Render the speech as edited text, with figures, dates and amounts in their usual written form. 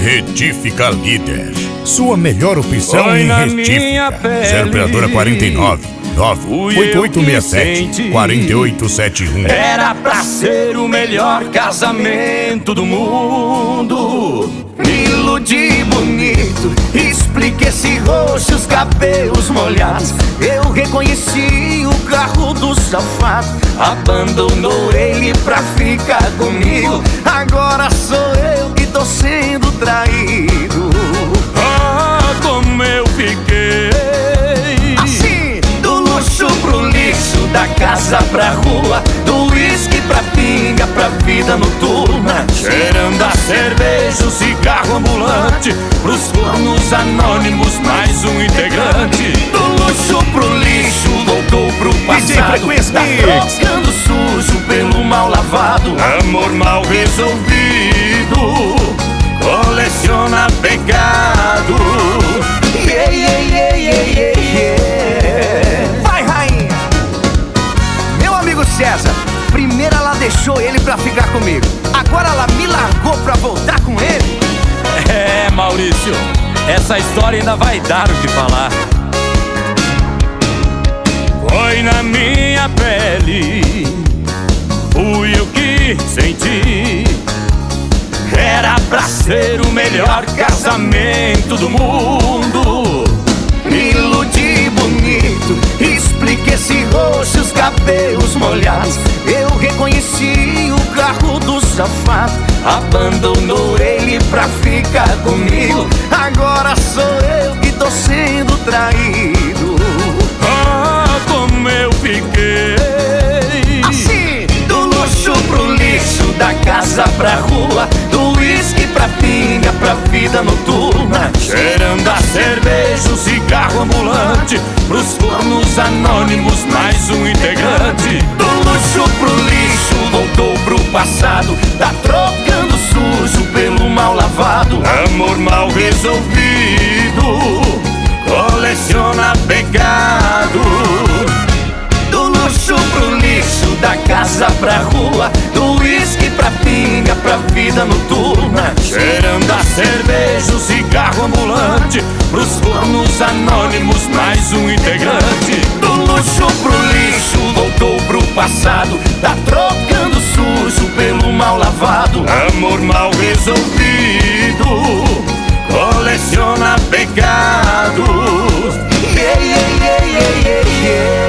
Retífica Líder, sua melhor opção Foi em na retífica. minha pele. 0 operadora 49 98867 4871. Era pra ser o melhor casamento do mundo. Me iludi bonito, expliquei esse rosto, os cabelos molhados. Eu reconheci o carro do safado. Abandonou ele pra ficar comigo. Agora sou eu que tô sendo traído. Ah, como eu fiquei. Assim, do luxo pro lixo, da casa pra rua, do uísque pra pinga, pra vida noturna. Cheirando a cerveja, o cigarro ambulante, pros fornos anônimos, mais um integrante. Do luxo pro lixo, voltou pro passado. Tá trocando sujo pelo mal lavado. Amor mal resolvido, coleciona pecado. Yeah, yeah, yeah, yeah, yeah, yeah. Vai, rainha! Meu amigo César, primeiro ela deixou ele pra ficar comigo. Agora ela me largou pra voltar com ele. É, Maurício, essa história ainda vai dar o que falar. Foi na minha pele, fui eu que senti. Era pra ser o melhor casamento do mundo. Me iludi bonito, expliquei esse rosto, os cabelos molhados. Eu reconheci o carro do safado. Abandonou ele pra ficar comigo. Agora sou eu que tô sendo traído. Ah, como eu fiquei. Assim, do luxo pro lixo, da casa pra rua, do uísque pra pinga, pra vida noturna. Cheirando a cerveja, o cigarro ambulante, pros fornos anônimos, mais um integrante. Do luxo pro lixo, voltou pro passado. Tá trocando sujo pelo mal lavado. Amor mal resolvido, coleciona pecado. Do luxo pro lixo, da casa pra rua, do uísque pra pinga, pra vida noturna. Cheirando a cerveja, o cigarro ambulante, pros fornos anônimos, mais um integrante. Do luxo pro lixo, voltou pro passado. Tá trocando sujo pelo mal lavado. Amor mal resolvido, coleciona pecado. Yeah, yeah, yeah, yeah, yeah, yeah.